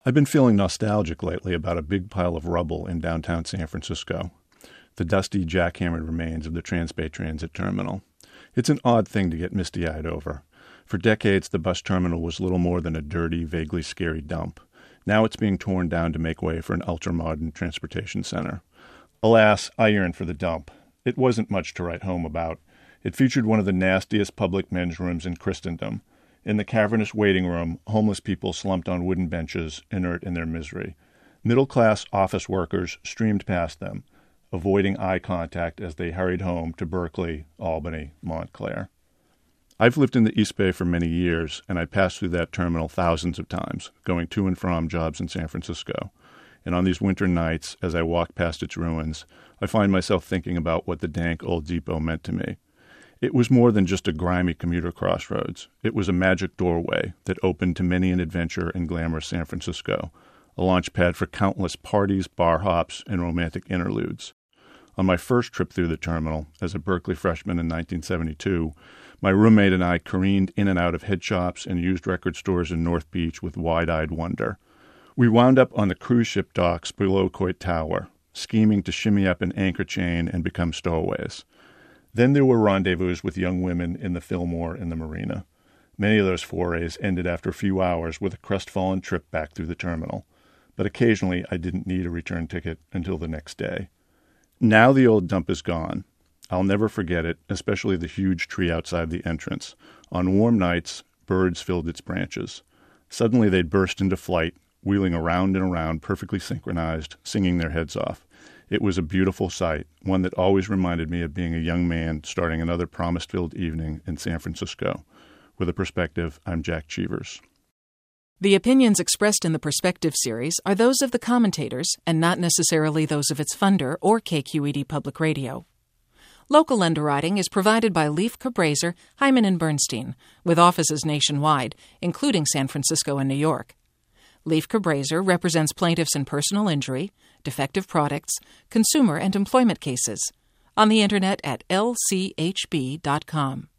I've been feeling nostalgic lately about a big pile of rubble in downtown San Francisco, the dusty, jackhammered remains of the Transbay Transit Terminal. It's an odd thing to get misty-eyed over. For decades, the bus terminal was little more than a dirty, vaguely scary dump. Now it's being torn down to make way for an ultra-modern transportation center. Alas, I yearn for the dump. It wasn't much to write home about. It featured one of the nastiest public men's rooms in Christendom. In the cavernous waiting room, homeless people slumped on wooden benches, inert in their misery. Middle-class office workers streamed past them, avoiding eye contact as they hurried home to Berkeley, Albany, Montclair. I've lived in the East Bay for many years, and I passed through that terminal thousands of times, going to and from jobs in San Francisco. And on these winter nights, as I walk past its ruins, I find myself thinking about what the dank old depot meant to me. It was more than just a grimy commuter crossroads. It was a magic doorway that opened to many an adventure in glamorous San Francisco, a launch pad for countless parties, bar hops, and romantic interludes. On my first trip through the terminal, as a Berkeley freshman in 1972, my roommate and I careened in and out of head shops and used record stores in North Beach with wide-eyed wonder. We wound up on the cruise ship docks below Coit Tower, scheming to shimmy up an anchor chain and become stowaways. Then there were rendezvous with young women in the Fillmore and the Marina. Many of those forays ended after a few hours with a crestfallen trip back through the terminal. But occasionally I didn't need a return ticket until the next day. Now the old dump is gone. I'll never forget it, especially the huge tree outside the entrance. On warm nights, birds filled its branches. Suddenly they'd burst into flight, wheeling around and around, perfectly synchronized, singing their heads off. It was a beautiful sight, one that always reminded me of being a young man starting another promise-filled evening in San Francisco. With a Perspective, I'm Jack Cheevers. The opinions expressed in the Perspective series are those of the commentators and not necessarily those of its funder or KQED Public Radio. Local underwriting is provided by Leif Cabraser, Hyman & Bernstein, with offices nationwide, including San Francisco and New York. Leif Cabraser represents plaintiffs in personal injury, defective products, consumer and employment cases. On the Internet at lchb.com.